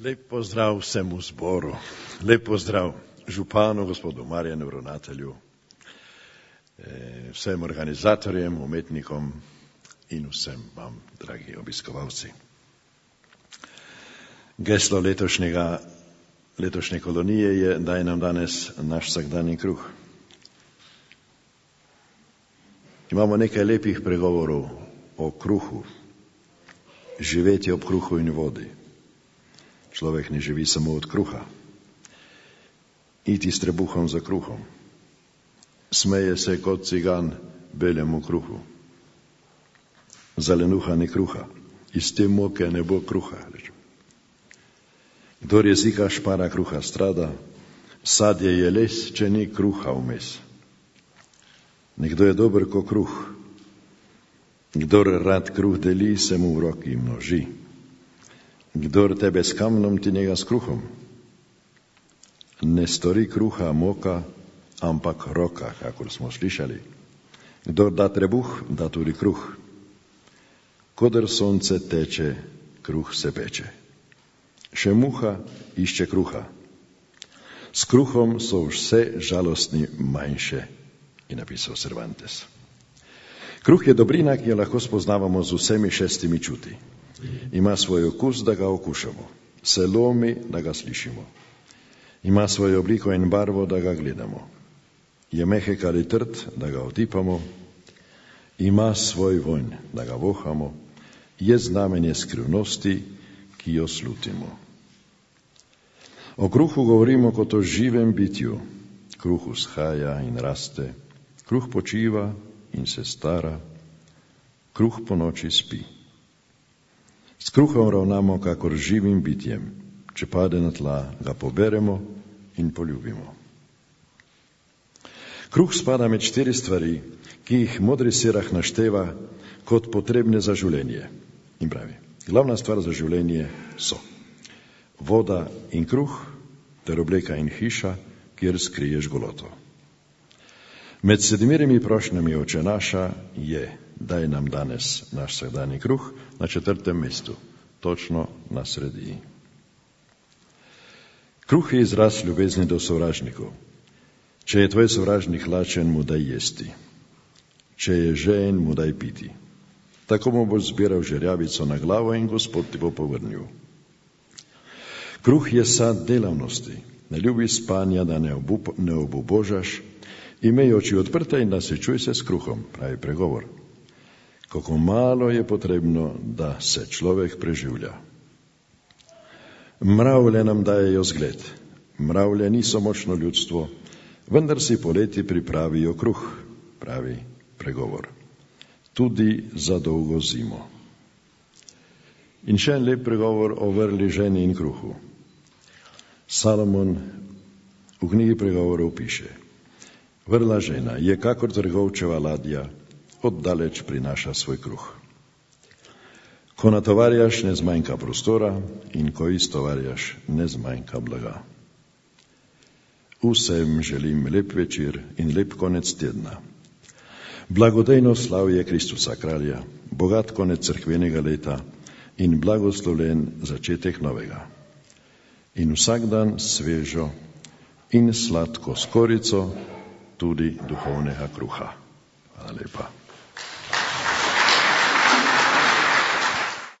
Lep pozdrav vsemu zboru, lep pozdrav županu, gospodu Marjanu, ravnatelju, vsem organizatorjem, umetnikom in vsem vam, dragi obiskovalci. Geslo letošnje kolonije je: daj nam danes naš vsakdanji kruh. Imamo nekaj lepih pregovorov o kruhu, živeti ob kruhu in vodi. Človek ne živi samo od kruha. Iti s trebuhom za kruhom. Smeje se kot cigan belemu kruhu. Zalenuha ni kruha. Iz te moke ne bo kruha. Kdor jezika špara, kruha strada. Sadje je les, če ni kruha vmes. Nekdo je dober ko kruh. Kdor rad kruh deli, se mu v roki množi. Kdor tebe s kamnom, ti njega s kruhom. Ne stori kruha moka, ampak roka, kakor smo slišali. Kdor da trebuh, da tudi kruh. Kodr sonce teče, kruh se peče. Še muha išče kruha. S kruhom so vse žalostni manjše, je napisal Cervantes. Kruh je dobrina, ki jo lahko spoznavamo z vsemi 6 čuti. Ima svoj okus, da ga okušamo. Se lomi, da ga slišimo. Ima svojo obliko in barvo, da ga gledamo. Je mehek ali trd, da ga otipamo. Ima svoj vonj, da ga vohamo. Je znamenje skrivnosti, ki jo slutimo. O kruhu govorimo kot o živem bitju. Kruh vzhaja in raste. Kruh počiva in se stara. Kruh po noči spi. S kruhom ravnamo kakor živim bitjem. Če pade na tla, ga poberemo in poljubimo. Kruh spada med 4 stvari, ki jih modri Sirah našteva kot potrebne za življenje. In pravi, glavna stvar za življenje so voda in kruh, ter obleka in hiša, kjer skriješ goloto. Med 7 prošnjami Oče naša je: daj nam danes naš vsakdanji kruh, na 4. mestu, točno na sredini. Kruh je izraz ljubezni do sovražnikov. Če je tvoj sovražnik lačen, mu daj jesti. Če je žejen, mu daj piti. Tako mu boš zbiral žerjavico na glavo in Gospod ti bo povrnil. Kruh je sad delavnosti. Ne ljubi spanja, da ne obubožaš. Imej oči odprte in da se čuj se s kruhom, pravi pregovor. Kako malo je potrebno, da se človek preživlja. Mravlje nam dajejo zgled. Mravlje niso močno ljudstvo, vendar si poleti pripravijo kruh, pravi pregovor. Tudi za dolgo zimo. In še en lep pregovor o vrli ženi in kruhu. Salomon v knjigi pregovorov piše: vrla žena je kakor trgovčeva ladja, oddaleč prinaša svoj kruh. Ko natovarjaš, ne zmanjka prostora, in ko iztovarjaš, ne zmanjka blaga. Vsem želim lep večer in lep konec tedna. Blagodejno slavje Kristusa kralja, bogat konec cerkvenega leta in blagoslovljen začetek novega. In vsak dan svežo in sladko skorico, tudi duhovnega kruha. Hvala lepa.